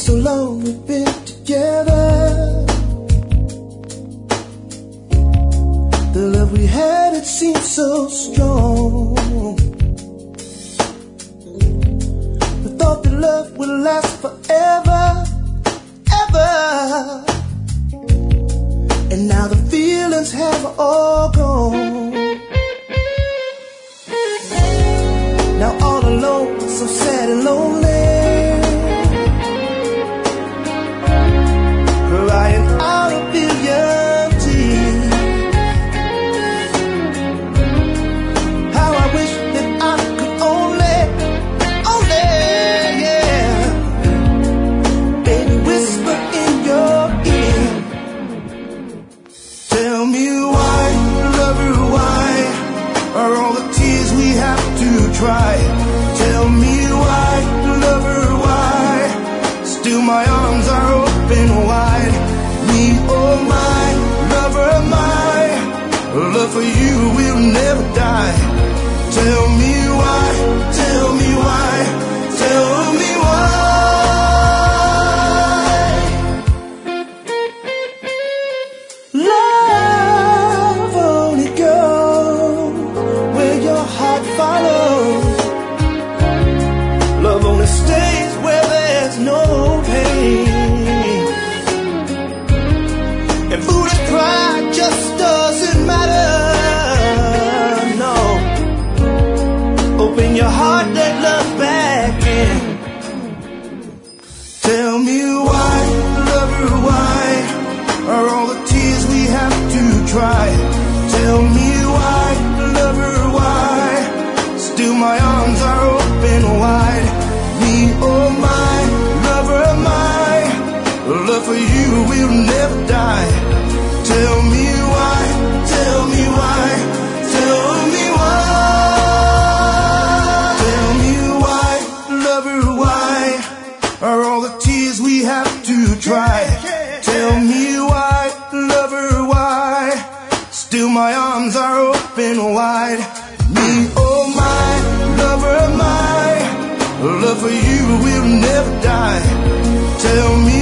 so long we've been together. The love we had, it seemed so strong. We thought that love would last forever, ever. And now the feelings have all gone. Now all alone, so sad and lonely, crying out a billion tears. How I wish that I could only, yeah, baby, whisper in your ear. Tell me why, lover, why are all the tears we have to try? Tell me why, lover, why still my arms are open wide. Me, oh my, lover, my love for you will never die. Tell me why, tell me why, tell me why. Love only goes where your heart follows. Love only stays where there's no pain. And foolish pride just doesn't matter, no. Open your heart, let love back in. Tell me why, lover, why are all the tears we have to try? Tell me why, lover, why still my arms are open wide. Me, oh my, lover, my love for you will never die. Tell me why, tell me why, tell me why. Tell me why, lover, why are all the tears we have to try? Tell me why, lover, why still my arms are open wide. Me, oh my, lover, my love for you will never die. Tell me